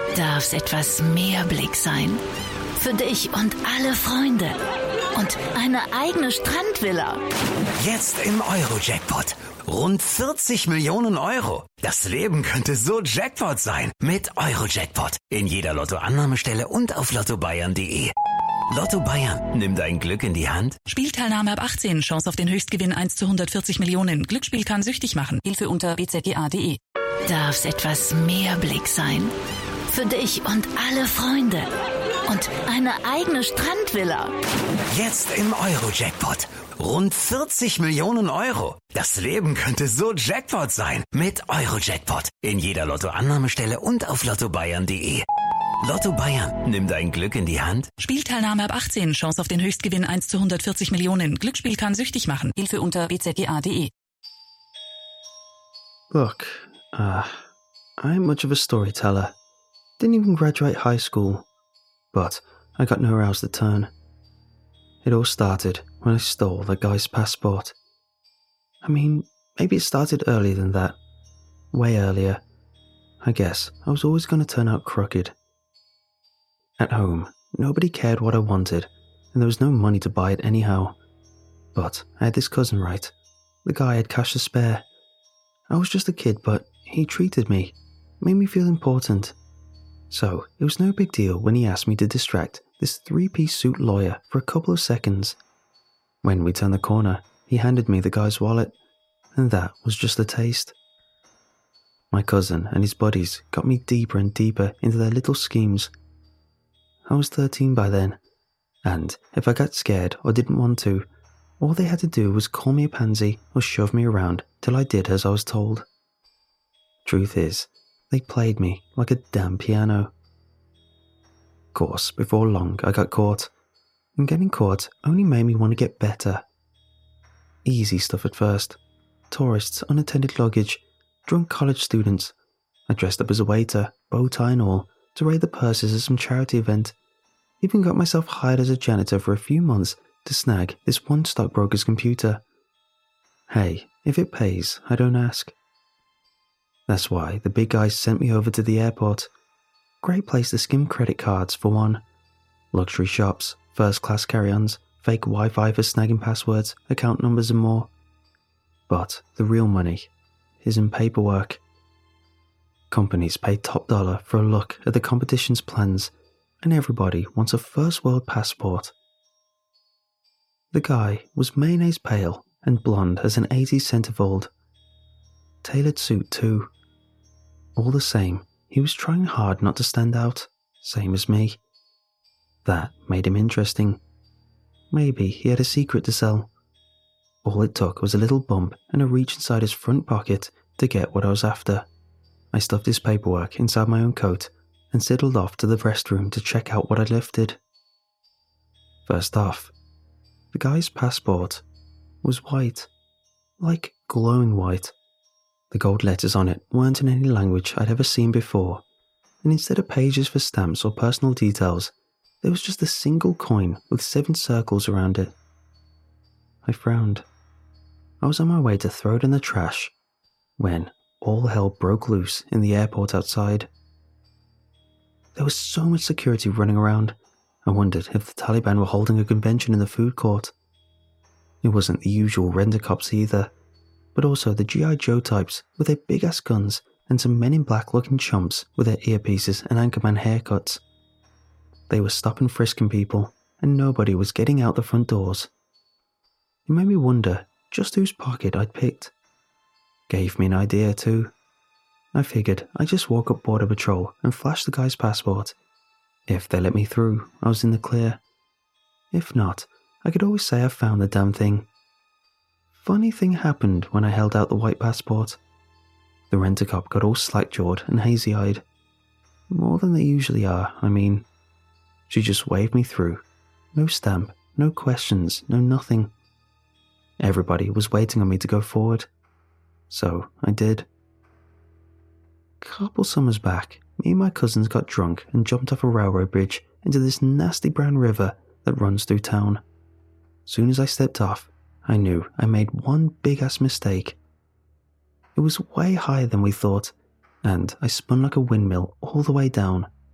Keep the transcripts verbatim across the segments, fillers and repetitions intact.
darf es etwas mehr Blick sein. Für dich und alle Freunde. Und eine eigene Strandvilla. Jetzt im Euro-Jackpot. Rund vierzig Millionen Euro. Das Leben könnte so Jackpot sein. Mit Euro-Jackpot. In jeder Lottoannahmestelle und auf lotto bayern punkt de. Lotto Bayern, nimm dein Glück in die Hand. Spielteilnahme ab achtzehn, Chance auf den Höchstgewinn eins zu hundertvierzig Millionen. Glücksspiel kann süchtig machen. Hilfe unter b z g a punkt de. Darf es etwas mehr Blick sein. Für dich und alle Freunde. Und eine eigene Strandvilla. Jetzt im Euro-Jackpot. Rund vierzig Millionen Euro. Das Leben könnte so Jackpot sein. Mit Euro-Jackpot. In jeder Lottoannahmestelle und auf lotto bayern punkt de. Lotto Bayern, nimm dein Glück in die Hand. Spielteilnahme ab achtzehn, Chance auf den Höchstgewinn eins zu hundertvierzig Millionen. Glücksspiel kann süchtig machen. Hilfe unter b z g a punkt de. Look, uh, I ain't much of a storyteller. Didn't even graduate high school. But I got nowhere else to turn. It all started when I stole the guy's passport. I mean, maybe it started earlier than that. Way earlier. I guess I was always going to turn out crooked. At home, nobody cared what I wanted, and there was no money to buy it anyhow. But I had this cousin, right? The guy had cash to spare. I was just a kid, but he treated me, made me feel important. So it was no big deal when he asked me to distract this three-piece suit lawyer for a couple of seconds. When we turned the corner, he handed me the guy's wallet, and that was just a taste. My cousin and his buddies got me deeper and deeper into their little schemes. I was thirteen by then, and if I got scared or didn't want to, all they had to do was call me a pansy or shove me around till I did as I was told. Truth is, they played me like a damn piano. Of course, before long I got caught, and getting caught only made me want to get better. Easy stuff at first. Tourists, unattended luggage, drunk college students. I dressed up as a waiter, bow tie and all, to raid the purses at some charity event. Even got myself hired as a janitor for a few months to snag this one stockbroker's computer. Hey, if it pays, I don't ask. That's why the big guys sent me over to the airport. Great place to skim credit cards for one. Luxury shops, first-class carry-ons, fake Wi-Fi for snagging passwords, account numbers and more. But the real money is in paperwork. Companies pay top dollar for a look at the competition's plans, and everybody wants a first-world passport. The guy was mayonnaise pale and blonde as an eighties centerfold. Tailored suit too. All the same, he was trying hard not to stand out, same as me. That made him interesting. Maybe he had a secret to sell. All it took was a little bump and a reach inside his front pocket to get what I was after. I stuffed his paperwork inside my own coat and sidled off to the restroom to check out what I'd lifted. First off, the guy's passport was white, like glowing white. The gold letters on it weren't in any language I'd ever seen before, and instead of pages for stamps or personal details, there was just a single coin with seven circles around it. I frowned. I was on my way to throw it in the trash when all hell broke loose in the airport outside. There was so much security running around, I wondered if the Taliban were holding a convention in the food court. It wasn't the usual rent-a-cops either, but also the G I Joe types with their big-ass guns and some men in black looking chumps with their earpieces and Anchorman haircuts. They were stopping frisking people, and nobody was getting out the front doors. It made me wonder just whose pocket I'd picked. Gave me an idea too. I figured I'd just walk up Border Patrol and flash the guy's passport. If they let me through, I was in the clear. If not, I could always say I found the damn thing. Funny thing happened when I held out the white passport. The rent-a-cop got all slack-jawed and hazy-eyed. More than they usually are, I mean. She just waved me through. No stamp, no questions, no nothing. Everybody was waiting on me to go forward. So I did. Couple summers back, me and my cousins got drunk and jumped off a railroad bridge into this nasty brown river that runs through town. Soon as I stepped off, I knew I made one big-ass mistake. It was way higher than we thought, and I spun like a windmill all the way down,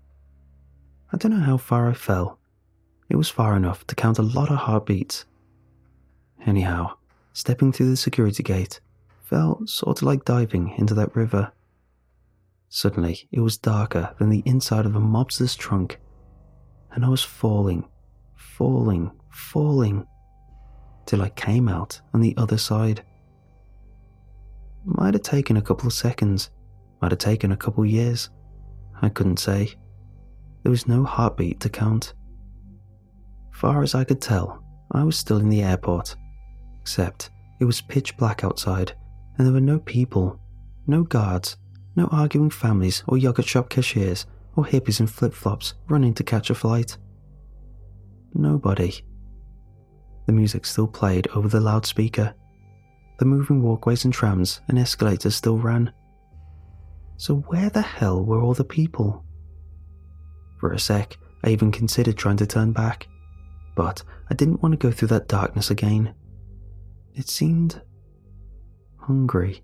I don't know how far I fell. It was far enough to count a lot of heartbeats. Anyhow, stepping through the security gate felt sort of like diving into that river. Suddenly, it was darker than the inside of a mobster's trunk, and I was falling, falling, falling, till I came out on the other side. Might have taken a couple of seconds, might have taken a couple of years. I couldn't say. There was no heartbeat to count. Far as I could tell, I was still in the airport, except it was pitch black outside, and there were no people, no guards, no arguing families or yogurt shop cashiers or hippies in flip-flops running to catch a flight. Nobody. The music still played over the loudspeaker. The moving walkways and trams and escalators still ran. So where the hell were all the people? For a sec, I even considered trying to turn back, but I didn't want to go through that darkness again. It seemed hungry.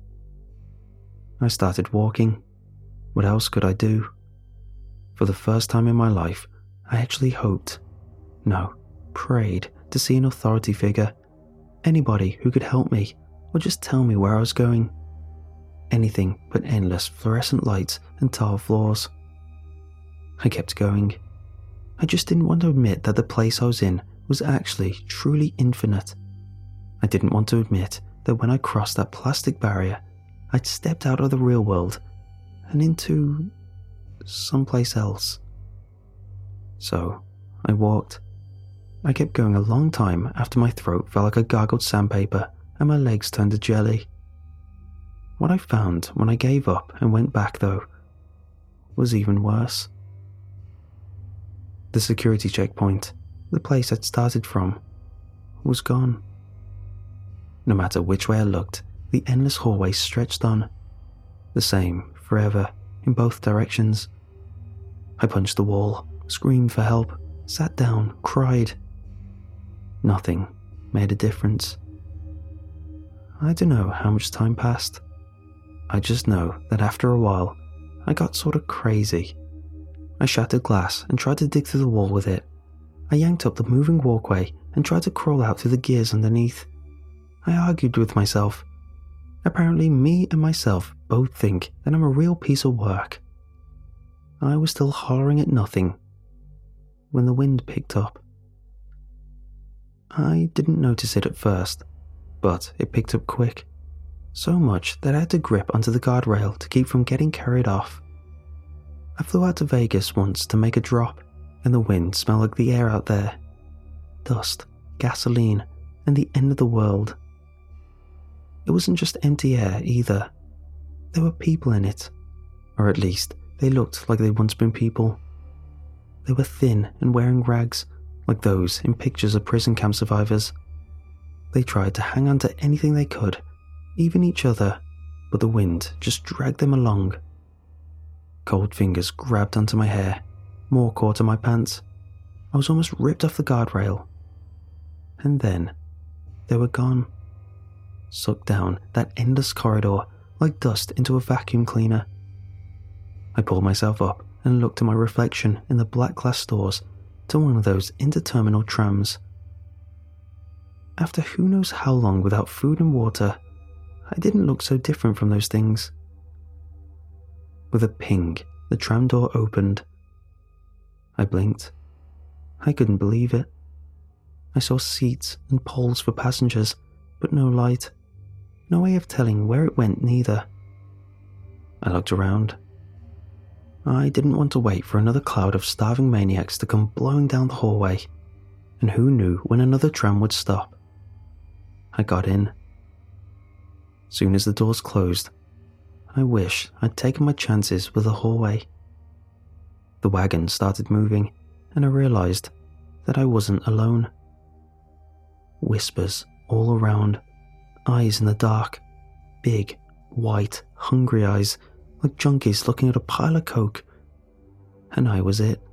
I started walking. What else could I do? For the first time in my life, I actually hoped, no, prayed to see an authority figure, anybody who could help me or just tell me where I was going. Anything but endless fluorescent lights and tile floors. I kept going. I just didn't want to admit that the place I was in was actually truly infinite. I didn't want to admit that when I crossed that plastic barrier, I'd stepped out of the real world and into someplace else. So I walked. I kept going a long time after my throat felt like a gargled sandpaper and my legs turned to jelly. What I found when I gave up and went back, though, was even worse. The security checkpoint, the place I'd started from, was gone. No matter which way I looked, the endless hallway stretched on, the same forever in both directions. I punched the wall, screamed for help, sat down, cried. Nothing made a difference. I don't know how much time passed. I just know that after a while, I got sort of crazy. I shattered glass and tried to dig through the wall with it. I yanked up the moving walkway and tried to crawl out through the gears underneath. I argued with myself. Apparently me and myself both think that I'm a real piece of work. I was still hollering at nothing when the wind picked up. I didn't notice it at first, but it picked up quick. So much that I had to grip onto the guardrail to keep from getting carried off. I flew out to Vegas once to make a drop, and the wind smelled like the air out there. Dust, gasoline, and the end of the world. It wasn't just empty air either. There were people in it, or at least they looked like they'd once been people. They were thin and wearing rags, like those in pictures of prison camp survivors. They tried to hang on to anything they could, even each other, but the wind just dragged them along. Cold fingers grabbed onto my hair, more caught on my pants. I was almost ripped off the guardrail. And then, they were gone. Sucked down that endless corridor like dust into a vacuum cleaner. I pulled myself up and looked at my reflection in the black glass doors to one of those interterminal trams. After who knows how long without food and water, I didn't look so different from those things. With a ping, the tram door opened. I blinked. I couldn't believe it. I saw seats and poles for passengers, but no light. No way of telling where it went neither. I looked around. I didn't want to wait for another cloud of starving maniacs to come blowing down the hallway, and who knew when another tram would stop. I got in. Soon as the doors closed, I wish I'd taken my chances with the hallway. The wagon started moving, and I realized that I wasn't alone. Whispers all around, eyes in the dark, big, white, hungry eyes, like junkies looking at a pile of coke. And I was it.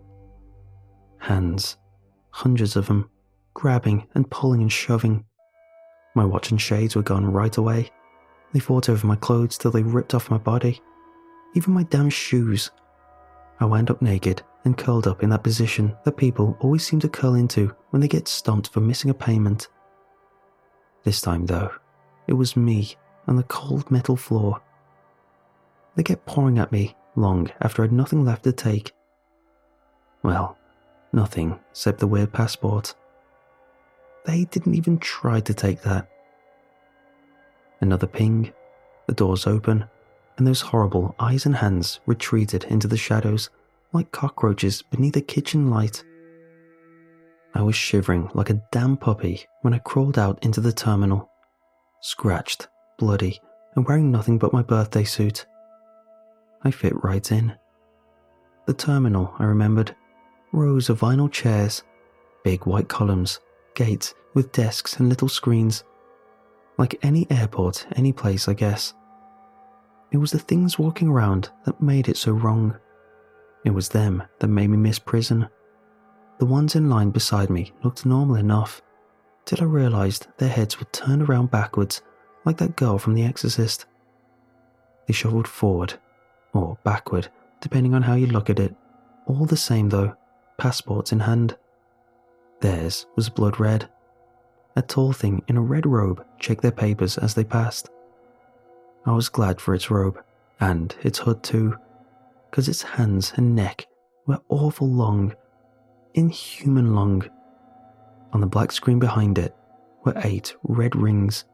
Hands, hundreds of them, grabbing and pulling and shoving. My watch and shades were gone right away. They fought over my clothes till they ripped off my body. Even my damn shoes. I wound up naked and curled up in that position that people always seem to curl into when they get stumped for missing a payment. This time, though, it was me on the cold metal floor. They kept pouring at me long after I had nothing left to take. Well, nothing except the weird passport. They didn't even try to take that. Another ping, the doors open, and those horrible eyes and hands retreated into the shadows like cockroaches beneath a kitchen light. I was shivering like a damn puppy when I crawled out into the terminal, scratched, bloody, and wearing nothing but my birthday suit. I fit right in. The terminal, I remembered, rows of vinyl chairs, big white columns, gates with desks and little screens. Like any airport, any place, I guess. It was the things walking around that made it so wrong. It was them that made me miss prison. The ones in line beside me looked normal enough, till I realized their heads were turned around backwards, like that girl from The Exorcist. They shuffled forward, or backward, depending on how you look at it. All the same though, passports in hand. Theirs was blood red. A tall thing in a red robe checked their papers as they passed. I was glad for its robe, and its hood too, because its hands and neck were awful long, inhuman long. On the black screen behind it were eight red rings.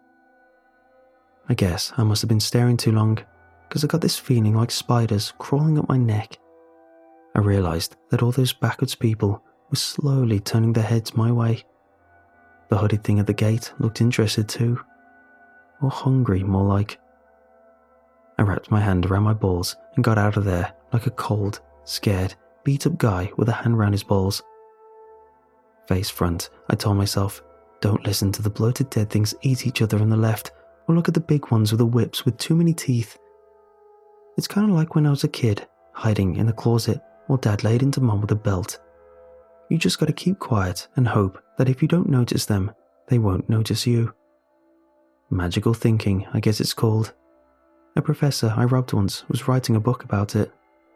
I guess I must have been staring too long, because I got this feeling like spiders crawling up my neck. I realized that all those backwards people were slowly turning their heads my way. The hooded thing at the gate looked interested too, or hungry more like. I wrapped my hand around my balls and got out of there like a cold, scared, beat-up guy with a hand around his balls. Face front, I told myself, don't listen to the bloated dead things eat each other on the left, or look at the big ones with the whips with too many teeth. It's kind of like when I was a kid, hiding in the closet while Dad laid into Mum with a belt. You just gotta keep quiet and hope that if you don't notice them, they won't notice you. Magical thinking, I guess it's called. A professor I robbed once was writing a book about it.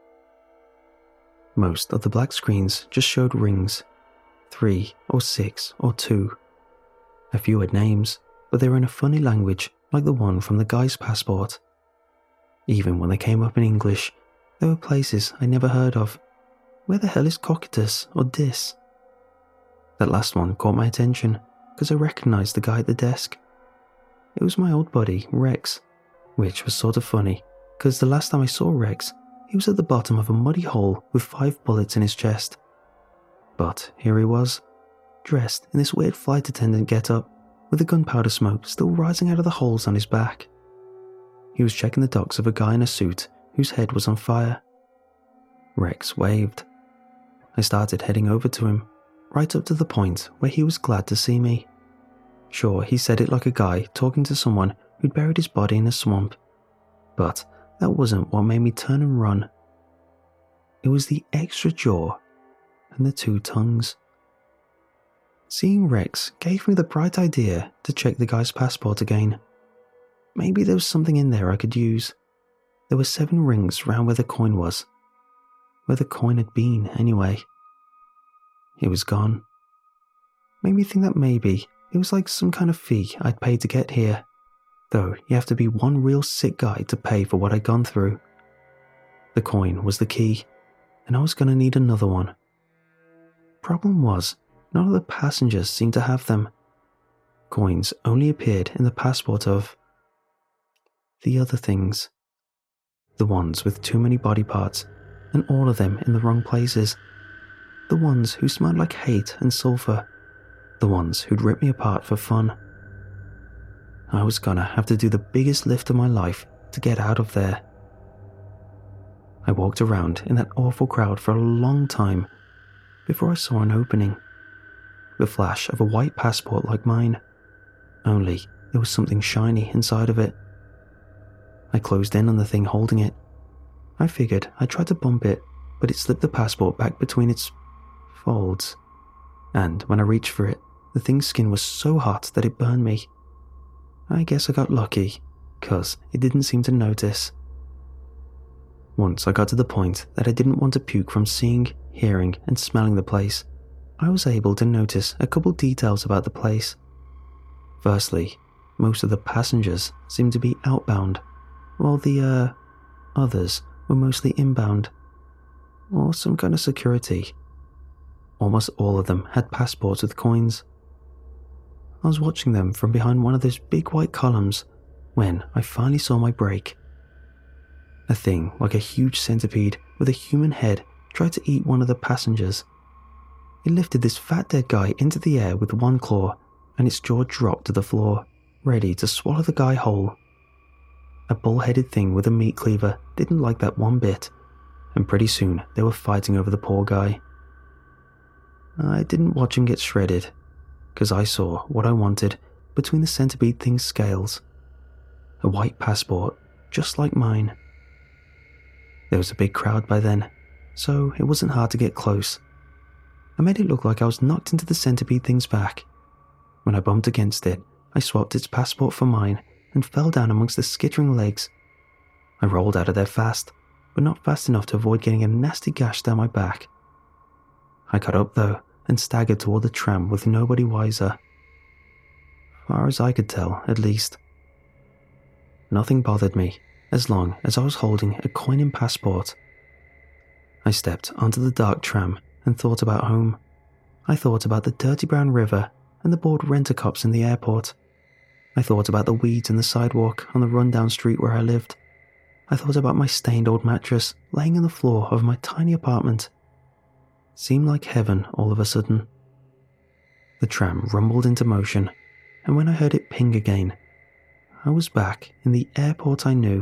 Most of the black screens just showed rings. Three or six or two. A few had names, but they were in a funny language like the one from the guy's passport. Even when they came up in English, there were places I never heard of. Where the hell is Cocytus or Dis? That last one caught my attention because I recognized the guy at the desk. It was my old buddy, Rex, which was sort of funny because the last time I saw Rex, he was at the bottom of a muddy hole with five bullets in his chest. But here he was, dressed in this weird flight attendant get-up, with the gunpowder smoke still rising out of the holes on his back. He was checking the docs of a guy in a suit whose head was on fire. Rex waved. I started heading over to him, right up to the point where he was glad to see me. Sure, he said it like a guy talking to someone who'd buried his body in a swamp, but that wasn't what made me turn and run. It was the extra jaw and the two tongues. Seeing Rex gave me the bright idea to check the guy's passport again. Maybe there was something in there I could use. There were seven rings round where the coin was. Where the coin had been, anyway. It was gone. Made me think that maybe it was like some kind of fee I'd paid to get here, though you have to be one real sick guy to pay for what I'd gone through. The coin was the key, and I was going to need another one. Problem was, none of the passengers seemed to have them. Coins only appeared in the passport of the other things. The ones with too many body parts, and all of them in the wrong places. The ones who smelled like hate and sulfur. The ones who'd rip me apart for fun. I was gonna have to do the biggest lift of my life to get out of there. I walked around in that awful crowd for a long time before I saw an opening. The flash of a white passport like mine. Only there was something shiny inside of it. I closed in on the thing holding it. I figured I'd try to bump it, but it slipped the passport back between its folds. And when I reached for it, the thing's skin was so hot that it burned me. I guess I got lucky, cause it didn't seem to notice. Once I got to the point that I didn't want to puke from seeing, hearing, and smelling the place, I was able to notice a couple details about the place. Firstly, most of the passengers seemed to be outbound, while the, uh, others were mostly inbound, or some kind of security. Almost all of them had passports with coins. I was watching them from behind one of those big white columns when I finally saw my break. A thing like a huge centipede with a human head tried to eat one of the passengers. It lifted this fat dead guy into the air with one claw, and its jaw dropped to the floor, ready to swallow the guy whole. A bull-headed thing with a meat cleaver didn't like that one bit, and pretty soon they were fighting over the poor guy. I didn't watch him get shredded, because I saw what I wanted between the centipede thing's scales. A white passport, just like mine. There was a big crowd by then, so it wasn't hard to get close. I made it look like I was knocked into the centipede thing's back. When I bumped against it, I swapped its passport for mine and fell down amongst the skittering legs. I rolled out of there fast, but not fast enough to avoid getting a nasty gash down my back. I got up though and staggered toward the tram with nobody wiser. Far as I could tell, at least. Nothing bothered me as long as I was holding a coin and passport. I stepped onto the dark tram and thought about home. I thought about the dirty brown river and the bored rent-a-cops in the airport. I thought about the weeds in the sidewalk on the rundown street where I lived. I thought about my stained old mattress laying on the floor of my tiny apartment. It seemed like heaven all of a sudden. The tram rumbled into motion, and when I heard it ping again, I was back in the airport I knew.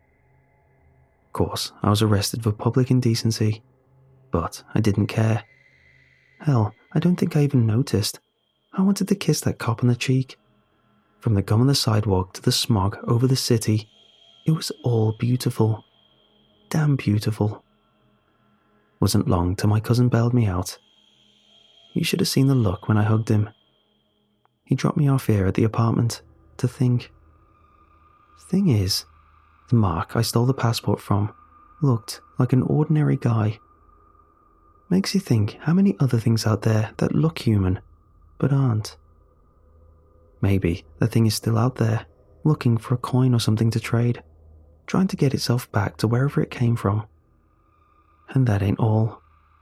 Of course, I was arrested for public indecency, but I didn't care. Hell, I don't think I even noticed. I wanted to kiss that cop on the cheek. From the gum on the sidewalk to the smog over the city, it was all beautiful. Damn beautiful. Wasn't long till my cousin bailed me out. You should have seen the look when I hugged him. He dropped me off here at the apartment to think. Thing is, the mark I stole the passport from looked like an ordinary guy. Makes you think how many other things out there that look human, but aren't. Maybe the thing is still out there, looking for a coin or something to trade, trying to get itself back to wherever it came from. And that ain't all.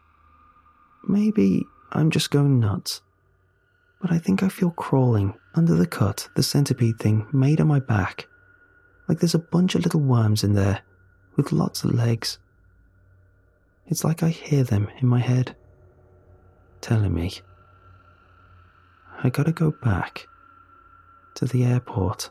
Maybe I'm just going nuts, but I think I feel crawling under the cut the centipede thing made on my back. Like there's a bunch of little worms in there, with lots of legs. It's like I hear them in my head, telling me, I gotta go back to the airport.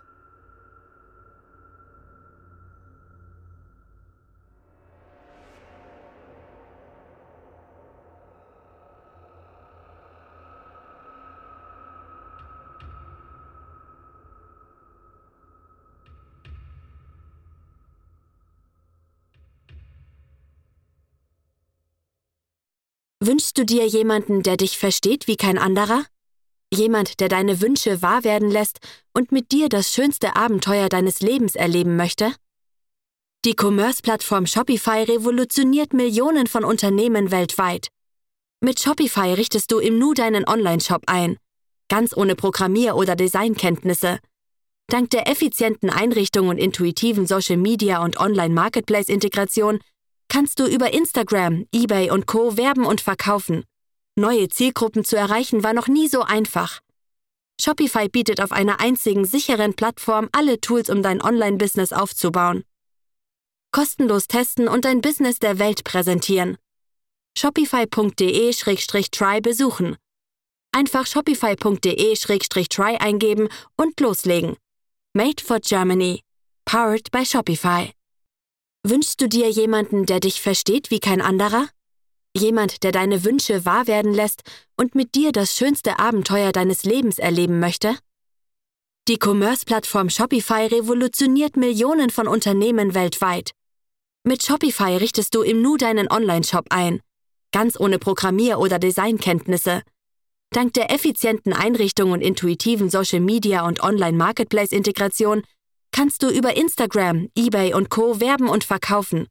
Wünschst du dir jemanden, der dich versteht wie kein anderer? Jemand, der deine Wünsche wahr werden lässt und mit dir das schönste Abenteuer deines Lebens erleben möchte? Die Commerce-Plattform Shopify revolutioniert Millionen von Unternehmen weltweit. Mit Shopify richtest du im Nu deinen Online-Shop ein, ganz ohne Programmier- oder Designkenntnisse. Dank der effizienten Einrichtung und intuitiven Social-Media- und Online-Marketplace-Integration kannst du über Instagram, eBay und Co. werben und verkaufen. Neue Zielgruppen zu erreichen war noch nie so einfach. Shopify bietet auf einer einzigen sicheren Plattform alle Tools, um dein Online-Business aufzubauen. Kostenlos testen und dein Business der Welt präsentieren. shopify punkt de slash try besuchen. Einfach shopify punkt de slash try eingeben und loslegen. Made for Germany. Powered by Shopify. Wünschst du dir jemanden, der dich versteht wie kein anderer? Jemand, der deine Wünsche wahr werden lässt und mit dir das schönste Abenteuer deines Lebens erleben möchte? Die Commerce-Plattform Shopify revolutioniert Millionen von Unternehmen weltweit. Mit Shopify richtest du im Nu deinen Online-Shop ein, ganz ohne Programmier- oder Designkenntnisse. Dank der effizienten Einrichtung und intuitiven Social-Media- und Online-Marketplace-Integration kannst du über Instagram, eBay und Co. werben und verkaufen.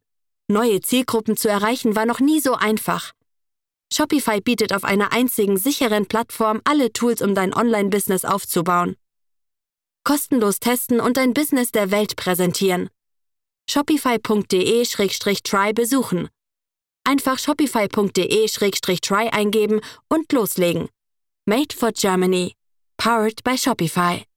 Neue Zielgruppen zu erreichen war noch nie so einfach. Shopify bietet auf einer einzigen sicheren Plattform alle Tools, um dein Online-Business aufzubauen. Kostenlos testen und dein Business der Welt präsentieren. shopify punkt de slash try besuchen. Einfach shopify punkt de slash try eingeben und loslegen. Made for Germany. Powered by Shopify.